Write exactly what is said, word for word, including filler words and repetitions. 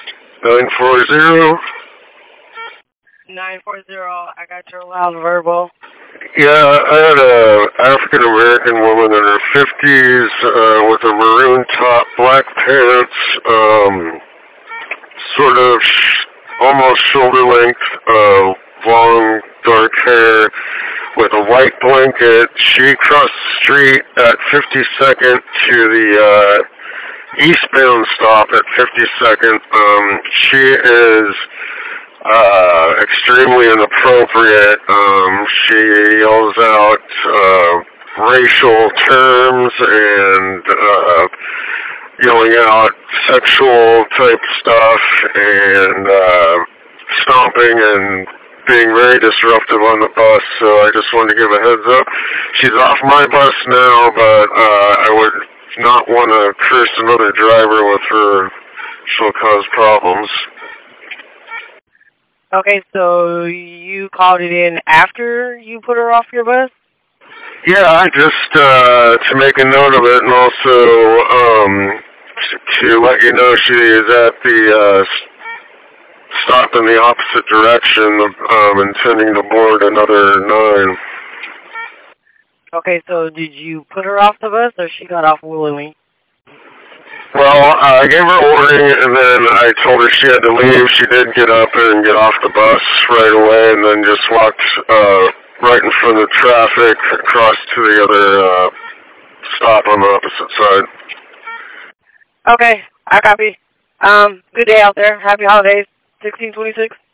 nine four zero. nine four zero, I got your loud verbal. Yeah, I had a African American woman in her fifties uh, with a maroon top, black pants, um, sort of sh- almost shoulder length, uh, long dark hair with a white blanket. She crossed the street at fifty-second to the uh, eastbound stop at fifty-second. Um, she is Uh, extremely inappropriate. Um, she yells out uh, racial terms and uh, yelling out sexual type stuff and uh, stomping and being very disruptive on the bus. So I just wanted to give a heads up. She's off my bus now, but uh, I would not want to curse another driver with her. She'll cause problems. Okay, so you called it in after you put her off your bus? Yeah, just uh, to make a note of it, and also um, to let you know she is at the uh, stop in the opposite direction, um, intending to board another nine. Okay, so did you put her off the bus, or she got off willingly? Well, uh, I gave her a warning, and then I told her she had to leave. She did get up and get off the bus right away, and then just walked uh, right in front of the traffic across to the other uh, stop on the opposite side. Okay, I copy. Um, good day out there. Happy holidays, sixteen twenty-six.